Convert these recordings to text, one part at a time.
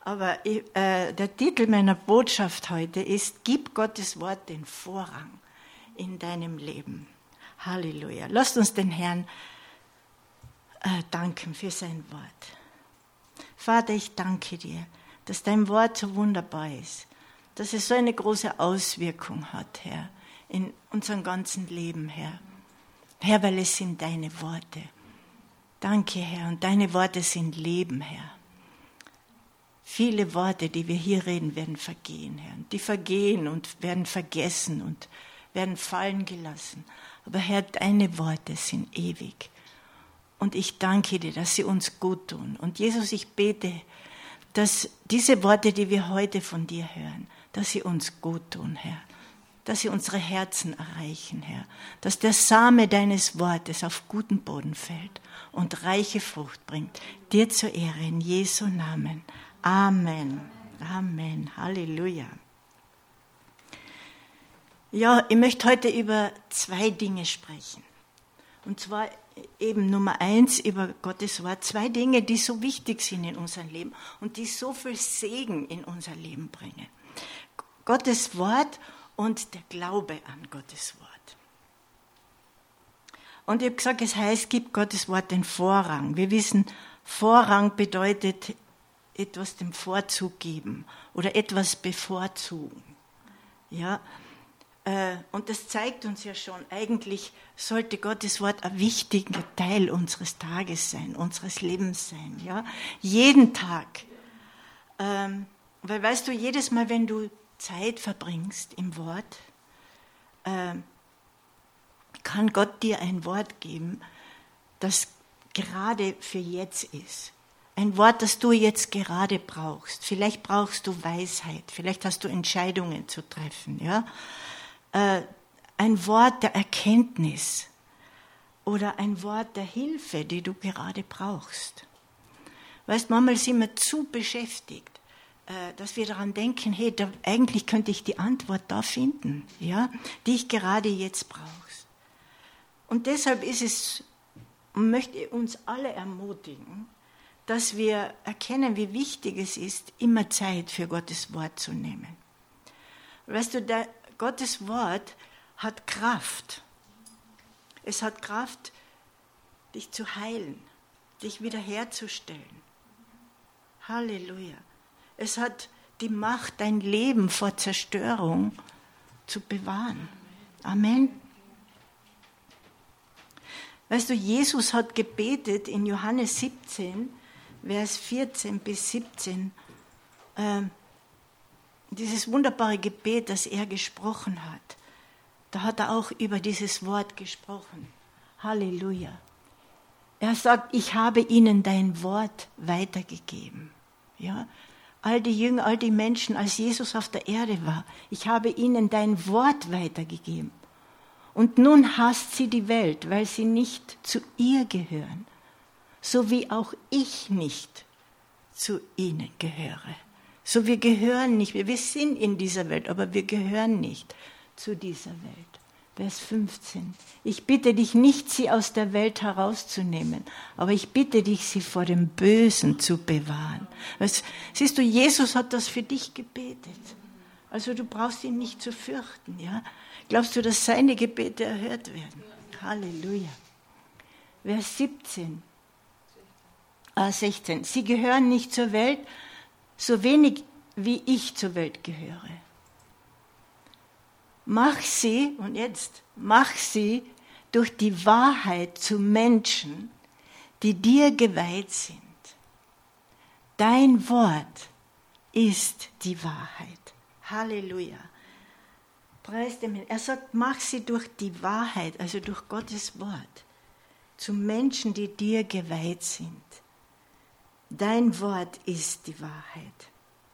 Aber der Titel meiner Botschaft heute ist: Gib Gottes Wort den Vorrang in deinem Leben. Halleluja. Lasst uns den Herrn danken für sein Wort. Vater, ich danke dir, dass dein Wort so wunderbar ist, dass es so eine große Auswirkung hat, Herr, in unserem ganzen Leben, Herr. Herr, weil es sind deine Worte. Danke, Herr, und deine Worte sind Leben, Herr. Viele Worte, die wir hier reden, werden vergehen, Herr. Die vergehen und werden vergessen und werden fallen gelassen. Aber Herr, deine Worte sind ewig. Und ich danke dir, dass sie uns gut tun. Und Jesus, ich bete, dass diese Worte, die wir heute von dir hören, dass sie uns gut tun, Herr. Dass sie unsere Herzen erreichen, Herr. Dass der Same deines Wortes auf guten Boden fällt und reiche Frucht bringt. Dir zur Ehre in Jesu Namen. Amen. Amen. Halleluja. Ja, ich möchte heute über 2 Dinge sprechen. Und zwar eben Nummer 1 über Gottes Wort. 2 Dinge, die so wichtig sind in unserem Leben und die so viel Segen in unser Leben bringen. Gottes Wort und der Glaube an Gottes Wort. Und ich habe gesagt, es heißt, gib Gottes Wort den Vorrang. Wir wissen, Vorrang bedeutet etwas dem Vorzug geben oder etwas bevorzugen. Ja, und das zeigt uns ja schon, eigentlich sollte Gottes Wort ein wichtiger Teil unseres Tages sein, unseres Lebens sein. Ja? Jeden Tag. Weil weißt du, jedes Mal, wenn du Zeit verbringst im Wort, kann Gott dir ein Wort geben, das gerade für jetzt ist. Ein Wort, das du jetzt gerade brauchst. Vielleicht brauchst du Weisheit, vielleicht hast du Entscheidungen zu treffen. Ja? Ein Wort der Erkenntnis oder ein Wort der Hilfe, die du gerade brauchst. Weißt, manchmal sind wir zu beschäftigt, dass wir daran denken, hey, eigentlich könnte ich die Antwort da finden, ja, die ich gerade jetzt brauche. Und deshalb möchte ich uns alle ermutigen, dass wir erkennen, wie wichtig es ist, immer Zeit für Gottes Wort zu nehmen. Weißt du, Gottes Wort hat Kraft. Es hat Kraft, dich zu heilen, dich wiederherzustellen. Halleluja. Es hat die Macht, dein Leben vor Zerstörung zu bewahren. Amen. Weißt du, Jesus hat gebetet in Johannes 17, Vers 14 bis 17, dieses wunderbare Gebet, das er gesprochen hat. Da hat er auch über dieses Wort gesprochen. Halleluja. Er sagt, ich habe ihnen dein Wort weitergegeben. Ja? All die Jünger, all die Menschen, als Jesus auf der Erde war, ich habe ihnen dein Wort weitergegeben. Und nun hasst sie die Welt, weil sie nicht zu ihr gehören, so wie auch ich nicht zu ihnen gehöre. So wir gehören nicht, wir sind in dieser Welt, aber wir gehören nicht zu dieser Welt. Vers 15. Ich bitte dich nicht, sie aus der Welt herauszunehmen, aber ich bitte dich, sie vor dem Bösen zu bewahren. Siehst du, Jesus hat das für dich gebetet. Also du brauchst ihn nicht zu fürchten. Ja? Glaubst du, dass seine Gebete erhört werden? Halleluja. Vers 16. Sie gehören nicht zur Welt, so wenig wie ich zur Welt gehöre. Mach sie durch die Wahrheit zu Menschen, die dir geweiht sind. Dein Wort ist die Wahrheit. Halleluja. Preis dem Herrn. Er sagt, mach sie durch die Wahrheit, also durch Gottes Wort, zu Menschen, die dir geweiht sind. Dein Wort ist die Wahrheit.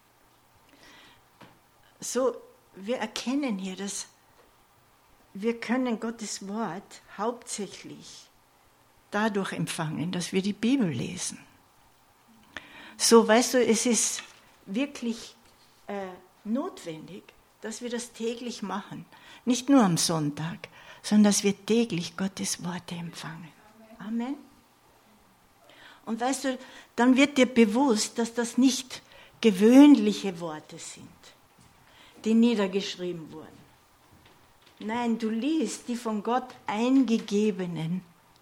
So, wir erkennen hier, dass wir können Gottes Wort hauptsächlich dadurch empfangen, dass wir die Bibel lesen. So, weißt du, es ist wirklich notwendig, dass wir das täglich machen. Nicht nur am Sonntag, sondern dass wir täglich Gottes Worte empfangen. Amen. Und weißt du, dann wird dir bewusst, dass das nicht gewöhnliche Worte sind, die niedergeschrieben wurden. Nein, du liest die von Gott eingegebener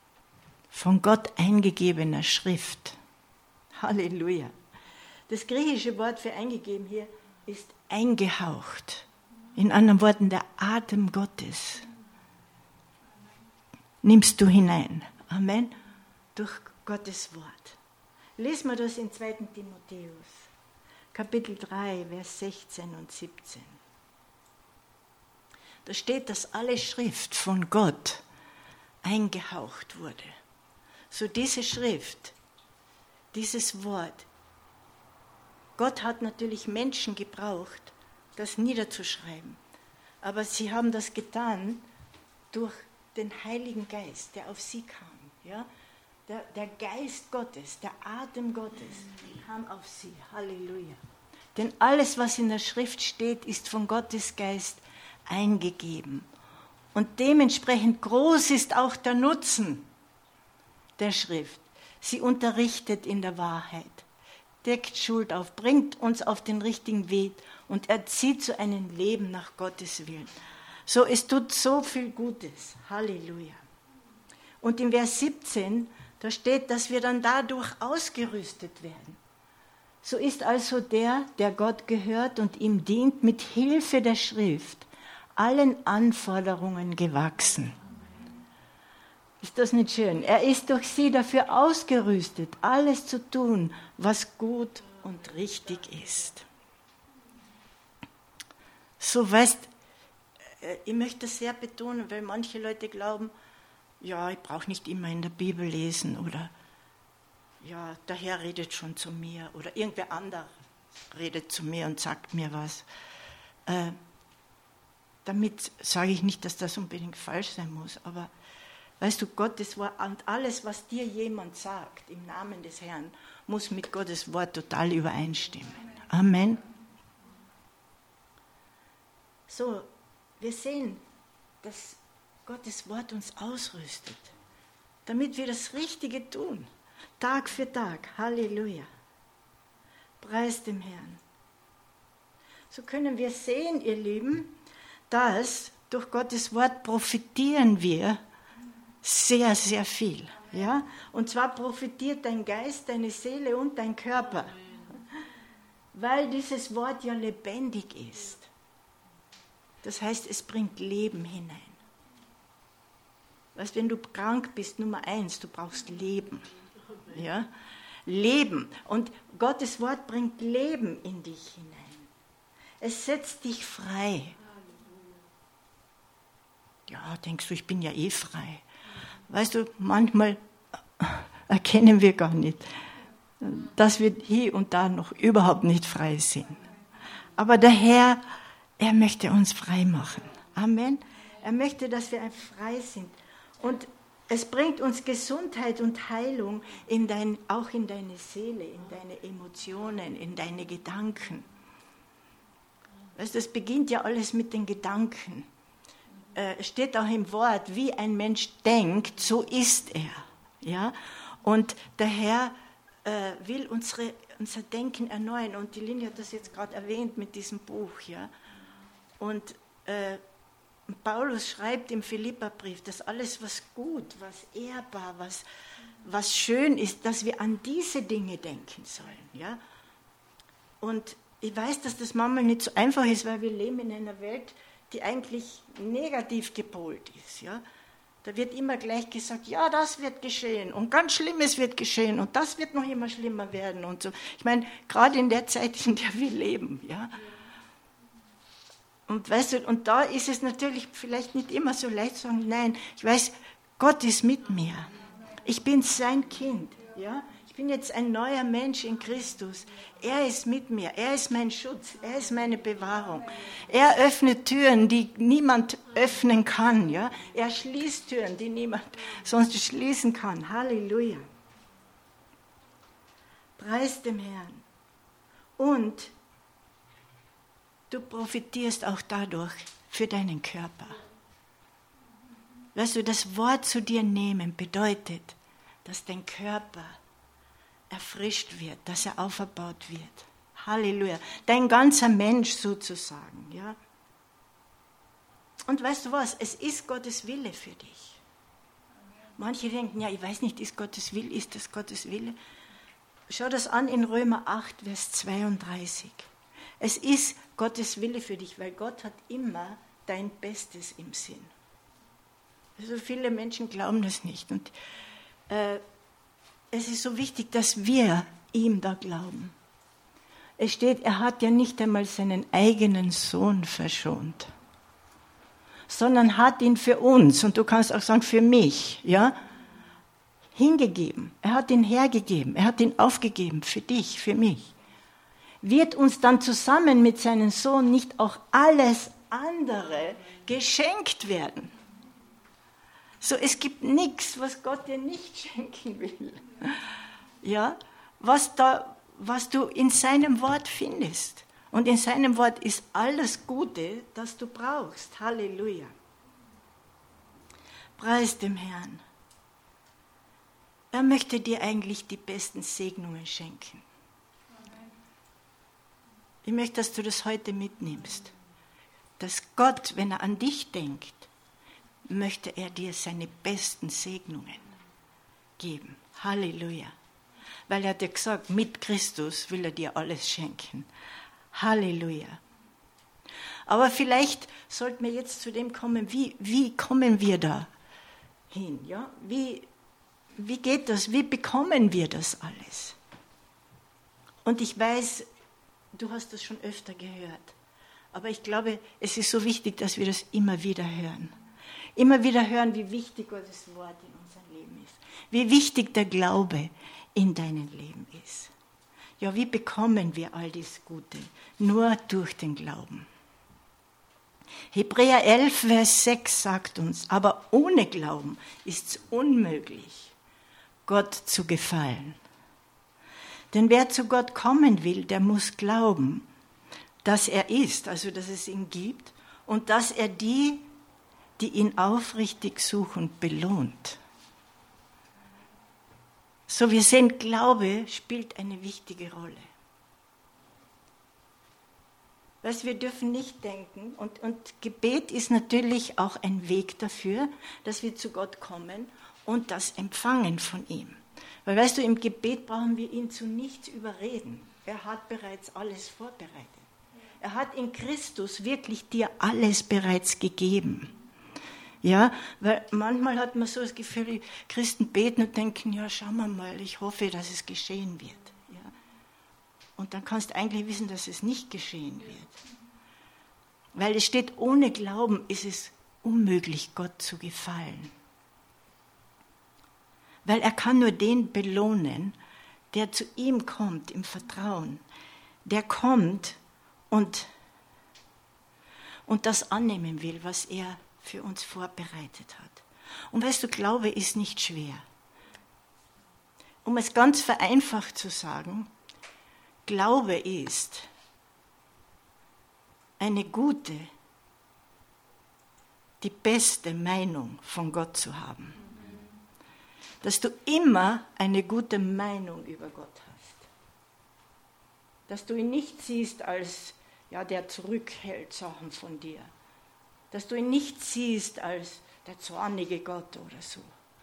Schrift. Halleluja. Das griechische Wort für eingegeben hier ist eingehaucht. In anderen Worten, der Atem Gottes nimmst du hinein. Amen. Durch Gottes Wort. Lesen wir das in 2. Timotheus, Kapitel 3, Vers 16 und 17. Da steht, dass alle Schrift von Gott eingehaucht wurde. So diese Schrift, dieses Wort, Gott hat natürlich Menschen gebraucht, das niederzuschreiben. Aber sie haben das getan durch den Heiligen Geist, der auf sie kam. Ja? Der Geist Gottes, der Atem Gottes kam auf sie. Halleluja. Denn alles, was in der Schrift steht, ist von Gottes Geist eingegeben. Und dementsprechend groß ist auch der Nutzen der Schrift. Sie unterrichtet in der Wahrheit, deckt Schuld auf, bringt uns auf den richtigen Weg und erzieht zu einem Leben nach Gottes Willen. So, es tut so viel Gutes. Halleluja. Und in Vers 17, da steht, dass wir dann dadurch ausgerüstet werden. So ist also der Gott gehört und ihm dient, mit Hilfe der Schrift allen Anforderungen gewachsen. Ist das nicht schön? Er ist durch sie dafür ausgerüstet, alles zu tun, was gut und richtig ist. So, weißt, ich möchte das sehr betonen, weil manche Leute glauben, ja, ich brauche nicht immer in der Bibel lesen oder ja, der Herr redet schon zu mir oder irgendwer anderer redet zu mir und sagt mir was. Damit sage ich nicht, dass das unbedingt falsch sein muss, aber weißt du, Gottes Wort und alles, was dir jemand sagt im Namen des Herrn, muss mit Gottes Wort total übereinstimmen. Amen. So, wir sehen, dass Gottes Wort uns ausrüstet, damit wir das Richtige tun, Tag für Tag. Halleluja. Preis dem Herrn. So können wir sehen, ihr Lieben, dass durch Gottes Wort profitieren wir sehr, sehr viel. Ja? Und zwar profitiert dein Geist, deine Seele und dein Körper, weil dieses Wort ja lebendig ist. Das heißt, es bringt Leben hinein. Weißt, wenn du krank bist, Nummer 1, du brauchst Leben. Ja? Leben. Und Gottes Wort bringt Leben in dich hinein. Es setzt dich frei. Ja, denkst du, ich bin ja eh frei. Weißt du, manchmal erkennen wir gar nicht, dass wir hier und da noch überhaupt nicht frei sind. Aber der Herr, er möchte uns frei machen. Amen. Er möchte, dass wir frei sind. Und es bringt uns Gesundheit und Heilung auch in deine Seele, in deine Emotionen, in deine Gedanken. Weißt du, es beginnt ja alles mit den Gedanken. Es steht auch im Wort, wie ein Mensch denkt, so ist er. Ja? Und der Herr will unser Denken erneuern. Und die Linie hat das jetzt gerade erwähnt mit diesem Buch. Ja? Und Paulus schreibt im Philipperbrief, dass alles, was gut, was ehrbar, was schön ist, dass wir an diese Dinge denken sollen. Ja? Und ich weiß, dass das manchmal nicht so einfach ist, weil wir leben in einer Welt, die eigentlich negativ gepolt ist. Ja? Da wird immer gleich gesagt, ja, das wird geschehen und ganz Schlimmes wird geschehen und das wird noch immer schlimmer werden und so. Ich meine, gerade in der Zeit, in der wir leben. Ja? Und weißt du, und da ist es natürlich vielleicht nicht immer so leicht zu sagen, nein, ich weiß, Gott ist mit mir. Ich bin sein Kind. Ja? Ich bin jetzt ein neuer Mensch in Christus. Er ist mit mir. Er ist mein Schutz. Er ist meine Bewahrung. Er öffnet Türen, die niemand öffnen kann. Ja? Er schließt Türen, die niemand sonst schließen kann. Halleluja. Preis dem Herrn. Und du profitierst auch dadurch für deinen Körper. Weißt du, das Wort zu dir nehmen bedeutet, dass dein Körper erfrischt wird, dass er auferbaut wird. Halleluja. Dein ganzer Mensch sozusagen. Ja. Und weißt du was? Es ist Gottes Wille für dich. Manche denken, ja, ich weiß nicht, ist das Gottes Wille? Schau das an in Römer 8, Vers 32. Es ist Gottes Wille für dich, weil Gott hat immer dein Bestes im Sinn. Also viele Menschen glauben das nicht. Und es ist so wichtig, dass wir ihm da glauben. Es steht, er hat ja nicht einmal seinen eigenen Sohn verschont, sondern hat ihn für uns, und du kannst auch sagen für mich, ja, hingegeben. Er hat ihn hergegeben, er hat ihn aufgegeben für dich, für mich. Wird uns dann zusammen mit seinem Sohn nicht auch alles andere geschenkt werden? So, es gibt nichts, was Gott dir nicht schenken will. Ja, was du in seinem Wort findest. Und in seinem Wort ist alles Gute, das du brauchst. Halleluja. Preis dem Herrn. Er möchte dir eigentlich die besten Segnungen schenken. Ich möchte, dass du das heute mitnimmst. Dass Gott, wenn er an dich denkt, möchte er dir seine besten Segnungen geben. Halleluja. Weil er hat ja gesagt, mit Christus will er dir alles schenken. Halleluja. Aber vielleicht sollten wir jetzt zu dem kommen, wie kommen wir da hin? Ja? Wie geht das? Wie bekommen wir das alles? Und ich weiß, du hast das schon öfter gehört, aber ich glaube, es ist so wichtig, dass wir das immer wieder hören. Immer wieder hören, wie wichtig Gottes Wort in unserem Leben ist. Wie wichtig der Glaube in deinem Leben ist. Ja, wie bekommen wir all das Gute? Nur durch den Glauben. Hebräer 11, Vers 6 sagt uns, aber ohne Glauben ist es unmöglich, Gott zu gefallen. Denn wer zu Gott kommen will, der muss glauben, dass er ist, also dass es ihn gibt, und dass er die ihn aufrichtig suchen, belohnt. So, wir sehen, Glaube spielt eine wichtige Rolle. Weißt, wir dürfen nicht denken, und Gebet ist natürlich auch ein Weg dafür, dass wir zu Gott kommen und das empfangen von ihm. Weil, weißt du, im Gebet brauchen wir ihn zu nichts überreden. Er hat bereits alles vorbereitet. Er hat in Christus wirklich dir alles bereits gegeben. Ja, weil manchmal hat man so das Gefühl, Christen beten und denken, ja, schauen wir mal, ich hoffe, dass es geschehen wird. Ja. Und dann kannst du eigentlich wissen, dass es nicht geschehen wird. Weil es steht, ohne Glauben ist es unmöglich, Gott zu gefallen. Weil er kann nur den belohnen, der zu ihm kommt im Vertrauen. Der kommt und das annehmen will, was er für uns vorbereitet hat. Und weißt du, Glaube ist nicht schwer. Um es ganz vereinfacht zu sagen, Glaube ist eine gute, die beste Meinung von Gott zu haben. Dass du immer eine gute Meinung über Gott hast. Dass du ihn nicht siehst als, ja, der zurückhält Sachen von dir. Dass du ihn nicht siehst als der zornige Gott oder so,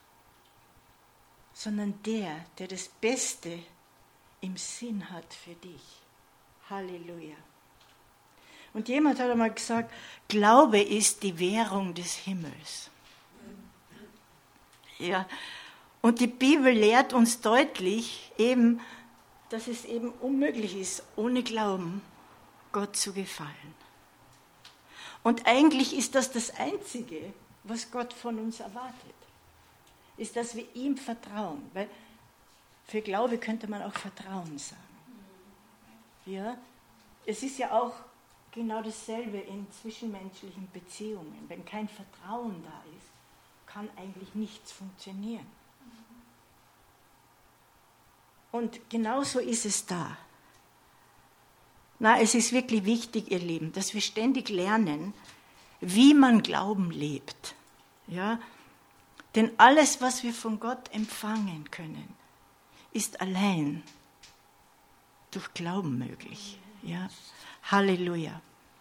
sondern der das Beste im Sinn hat für dich. Halleluja. Und jemand hat einmal gesagt, Glaube ist die Währung des Himmels. Ja, und die Bibel lehrt uns deutlich eben, dass es eben unmöglich ist, ohne Glauben Gott zu gefallen. Und eigentlich ist das Einzige, was Gott von uns erwartet, ist, dass wir ihm vertrauen. Weil für Glaube könnte man auch Vertrauen sagen. Ja? Es ist ja auch genau dasselbe in zwischenmenschlichen Beziehungen. Wenn kein Vertrauen da ist, kann eigentlich nichts funktionieren. Und genauso ist es da. Na, es ist wirklich wichtig, ihr Lieben, dass wir ständig lernen, wie man Glauben lebt. Ja? Denn alles, was wir von Gott empfangen können, ist allein durch Glauben möglich. Ja? Halleluja.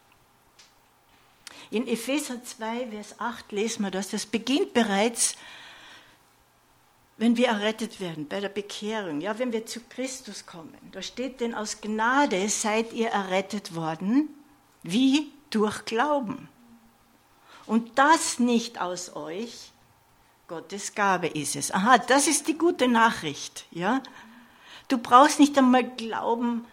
In Epheser 2, Vers 8 lesen wir das. Das beginnt bereits, wenn wir errettet werden, bei der Bekehrung, ja, wenn wir zu Christus kommen. Da steht, denn aus Gnade seid ihr errettet worden, wie durch Glauben. Und das nicht aus euch, Gottes Gabe ist es. Aha, das ist die gute Nachricht. Ja? Du brauchst nicht einmal Glauben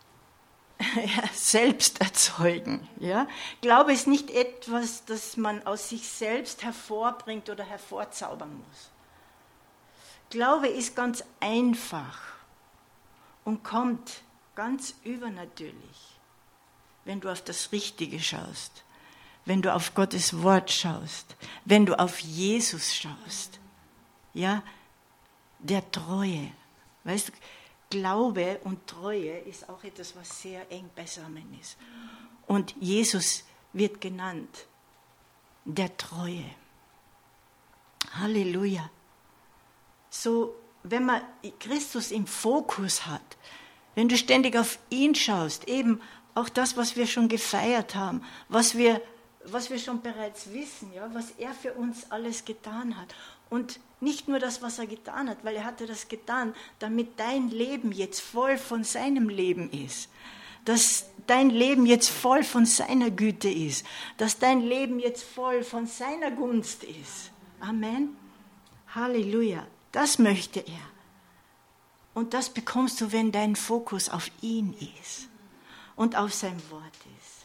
selbst erzeugen. Ja? Glaube ist nicht etwas, das man aus sich selbst hervorbringt oder hervorzaubern muss. Glaube ist ganz einfach und kommt ganz übernatürlich, wenn du auf das Richtige schaust, wenn du auf Gottes Wort schaust, wenn du auf Jesus schaust. Ja, der Treue. Weißt du, Glaube und Treue ist auch etwas, was sehr eng beisammen ist. Und Jesus wird genannt, der Treue. Halleluja. So, wenn man Christus im Fokus hat, wenn du ständig auf ihn schaust, eben auch das, was wir schon gefeiert haben, was wir schon bereits wissen, ja, was er für uns alles getan hat. Und nicht nur das, was er getan hat, weil er hatte das getan, damit dein Leben jetzt voll von seinem Leben ist. Dass dein Leben jetzt voll von seiner Güte ist. Dass dein Leben jetzt voll von seiner Gunst ist. Amen. Halleluja. Das möchte er. Und das bekommst du, wenn dein Fokus auf ihn ist und auf sein Wort ist.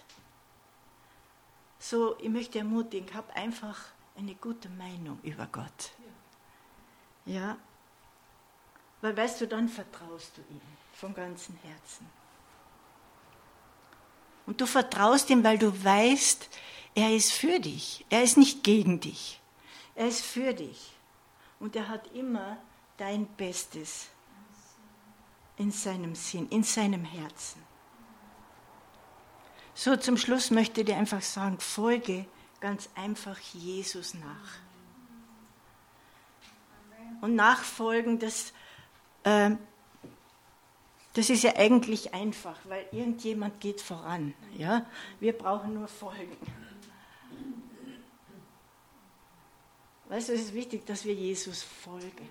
So, ich möchte ermutigen, hab einfach eine gute Meinung über Gott. Ja, weil weißt du, dann vertraust du ihm von ganzem Herzen. Und du vertraust ihm, weil du weißt, er ist für dich. Er ist nicht gegen dich. Er ist für dich. Und er hat immer dein Bestes in seinem Sinn, in seinem Herzen. So, zum Schluss möchte ich dir einfach sagen, folge ganz einfach Jesus nach. Und nachfolgen, das ist ja eigentlich einfach, weil irgendjemand geht voran. Ja? Wir brauchen nur folgen. Weißt du, es ist wichtig, dass wir Jesus folgen.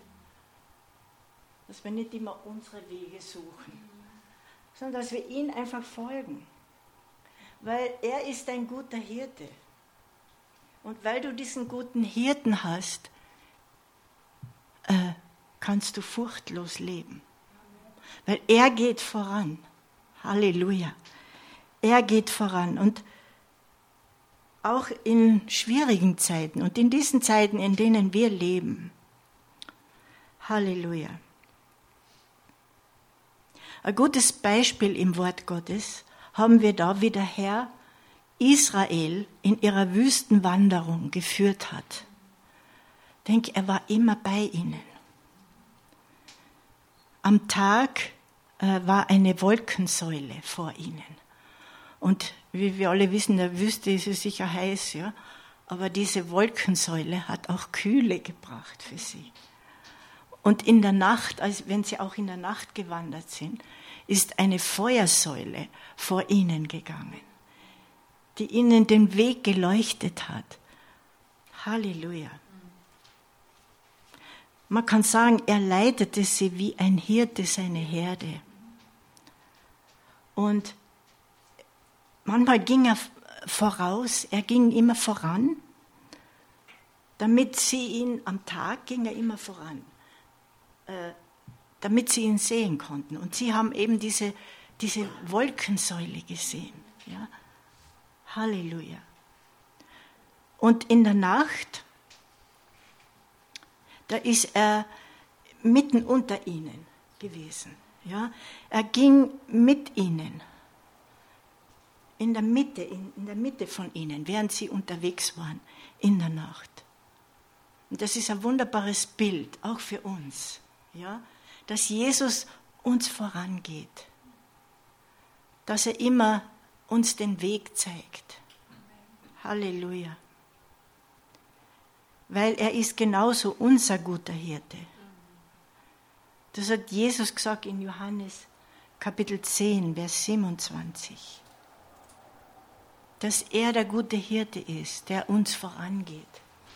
Dass wir nicht immer unsere Wege suchen, sondern dass wir ihn einfach folgen. Weil er ist ein guter Hirte. Und weil du diesen guten Hirten hast, kannst du furchtlos leben. Weil er geht voran. Halleluja. Er geht voran. Und auch in schwierigen Zeiten und in diesen Zeiten, in denen wir leben. Halleluja. Ein gutes Beispiel im Wort Gottes haben wir da, wie der Herr Israel in ihrer Wüstenwanderung geführt hat. Ich denke, er war immer bei ihnen. Am Tag war eine Wolkensäule vor ihnen. Und wie wir alle wissen, in der Wüste ist es sicher heiß, ja. Aber diese Wolkensäule hat auch Kühle gebracht für sie. Und in der Nacht, also wenn sie auch in der Nacht gewandert sind, ist eine Feuersäule vor ihnen gegangen, die ihnen den Weg geleuchtet hat. Halleluja. Man kann sagen, er leitete sie wie ein Hirte seine Herde. Und manchmal ging er voraus, er ging immer voran, damit sie ihn, am Tag ging er immer voran, damit sie ihn sehen konnten. Und sie haben eben diese Wolkensäule gesehen. Ja? Halleluja. Und in der Nacht, da ist er mitten unter ihnen gewesen. Ja? Er ging mit ihnen, in der Mitte von ihnen, während sie unterwegs waren, in der Nacht. Und das ist ein wunderbares Bild, auch für uns, ja? Dass Jesus uns vorangeht, dass er immer uns den Weg zeigt. Halleluja. Weil er ist genauso unser guter Hirte. Das hat Jesus gesagt in Johannes Kapitel 10, Vers 27. Dass er der gute Hirte ist, der uns vorangeht.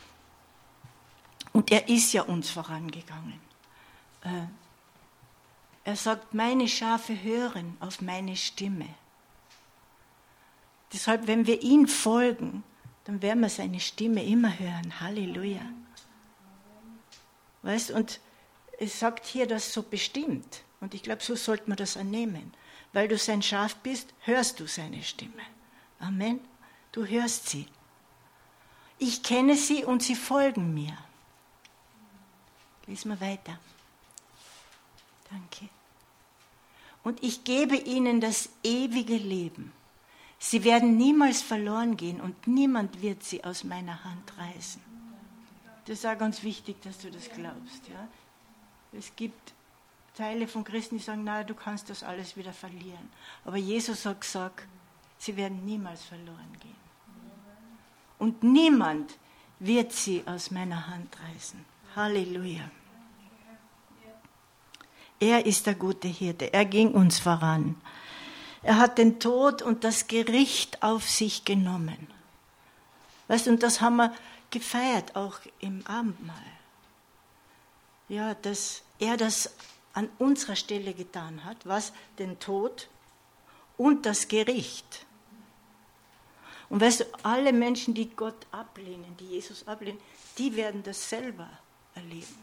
Und er ist ja uns vorangegangen. Er sagt, meine Schafe hören auf meine Stimme. Deshalb, wenn wir ihm folgen, dann werden wir seine Stimme immer hören. Halleluja. Weißt, und es sagt hier das so bestimmt. Und ich glaube, so sollte man das annehmen. Weil du sein Schaf bist, hörst du seine Stimme. Amen. Du hörst sie. Ich kenne sie und sie folgen mir. Lesen wir weiter. Danke. Und ich gebe ihnen das ewige Leben. Sie werden niemals verloren gehen und niemand wird sie aus meiner Hand reißen. Das ist auch ganz wichtig, dass du das glaubst. Ja? Es gibt Teile von Christen, die sagen, na, du kannst das alles wieder verlieren. Aber Jesus hat gesagt, sie werden niemals verloren gehen. Und niemand wird sie aus meiner Hand reißen. Halleluja. Er ist der gute Hirte. Er ging uns voran. Er hat den Tod und das Gericht auf sich genommen. Weißt du, und das haben wir gefeiert, auch im Abendmahl. Ja, dass er das an unserer Stelle getan hat, was den Tod und das Gericht. Und weißt du, alle Menschen, die Gott ablehnen, die Jesus ablehnen, die werden das selber erleben.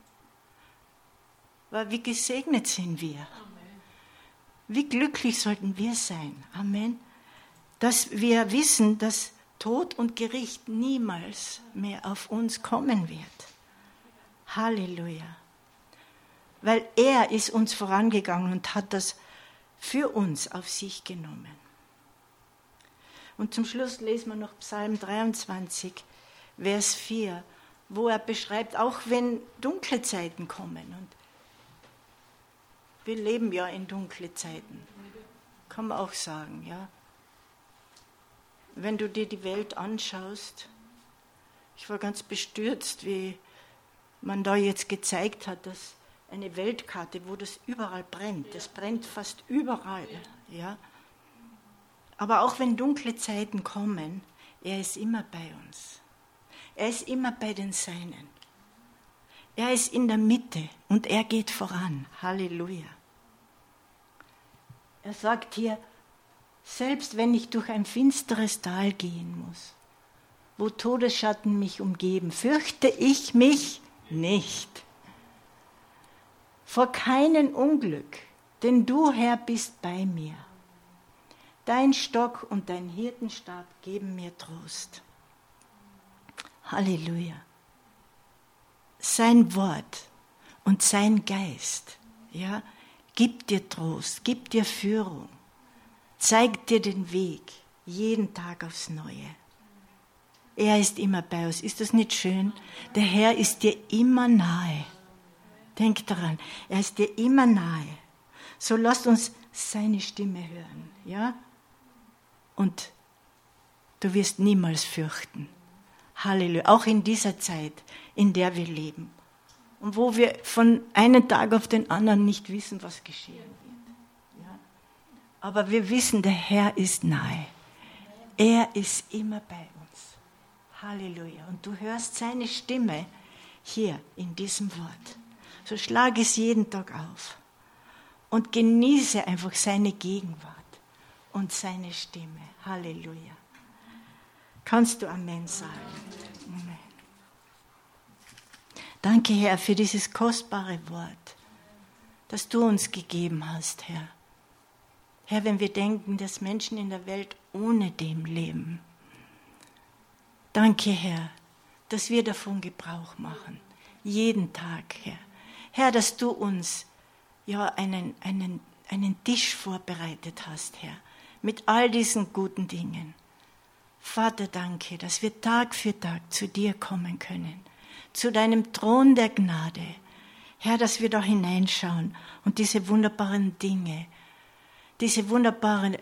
Weil wie gesegnet sind wir. Amen. Wie glücklich sollten wir sein. Amen. Dass wir wissen, dass Tod und Gericht niemals mehr auf uns kommen wird. Halleluja. Weil er ist uns vorangegangen und hat das für uns auf sich genommen. Und zum Schluss lesen wir noch Psalm 23, Vers 4, wo er beschreibt, auch wenn dunkle Zeiten kommen. Und wir leben ja in dunkle Zeiten, kann man auch sagen, ja. Wenn du dir die Welt anschaust, ich war ganz bestürzt, wie man da jetzt gezeigt hat, dass eine Weltkarte, wo das überall brennt, das brennt fast überall, ja. Aber auch wenn dunkle Zeiten kommen, er ist immer bei uns. Er ist immer bei den Seinen. Er ist in der Mitte und er geht voran. Halleluja. Er sagt hier, selbst wenn ich durch ein finsteres Tal gehen muss, wo Todesschatten mich umgeben, fürchte ich mich nicht. Vor keinem Unglück, denn du, Herr, bist bei mir. Dein Stock und dein Hirtenstab geben mir Trost. Halleluja. Sein Wort und sein Geist, ja, gibt dir Trost, gibt dir Führung, zeigt dir den Weg, jeden Tag aufs Neue. Er ist immer bei uns. Ist das nicht schön? Der Herr ist dir immer nahe. Denk daran, er ist dir immer nahe. So lasst uns seine Stimme hören, ja? Und du wirst niemals fürchten. Halleluja. Auch in dieser Zeit, in der wir leben. Und wo wir von einem Tag auf den anderen nicht wissen, was geschehen wird. Ja? Aber wir wissen, der Herr ist nahe. Er ist immer bei uns. Halleluja. Und du hörst seine Stimme hier in diesem Wort. So schlag es jeden Tag auf. Und genieße einfach seine Gegenwart und seine Stimme. Halleluja. Kannst du Amen sagen? Amen. Danke, Herr, für dieses kostbare Wort, das du uns gegeben hast, Herr. Herr, wenn wir denken, dass Menschen in der Welt ohne dem leben. Danke, Herr, dass wir davon Gebrauch machen. Jeden Tag, Herr. Herr, dass du uns ja einen Tisch vorbereitet hast, Herr, mit all diesen guten Dingen. Vater, danke, dass wir Tag für Tag zu dir kommen können, zu deinem Thron der Gnade. Herr, dass wir da hineinschauen und diese wunderbaren Dinge, diese wunderbare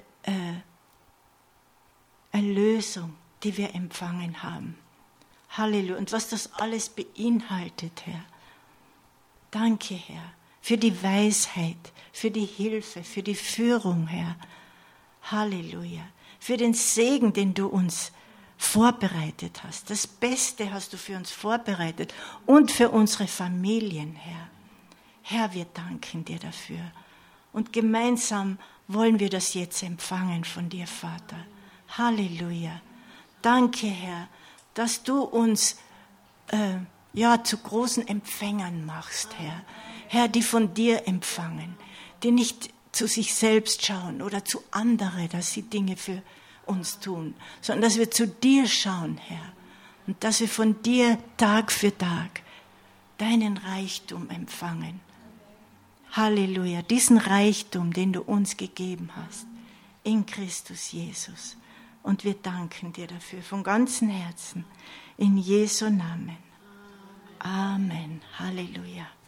Erlösung, die wir empfangen haben. Halleluja. Und was das alles beinhaltet, Herr. Danke, Herr, für die Weisheit, für die Hilfe, für die Führung, Herr. Halleluja. Für den Segen, den du uns vorbereitet hast. Das Beste hast du für uns vorbereitet und für unsere Familien, Herr. Herr, wir danken dir dafür. Und gemeinsam wollen wir das jetzt empfangen von dir, Vater. Halleluja. Danke, Herr, dass du uns zu großen Empfängern machst, Herr. Herr, die von dir empfangen, die nicht zu sich selbst schauen oder zu anderen, dass sie Dinge für uns tun, sondern dass wir zu dir schauen, Herr, und dass wir von dir Tag für Tag deinen Reichtum empfangen. Halleluja, diesen Reichtum, den du uns gegeben hast, in Christus Jesus. Und wir danken dir dafür von ganzem Herzen, in Jesu Namen. Amen. Halleluja.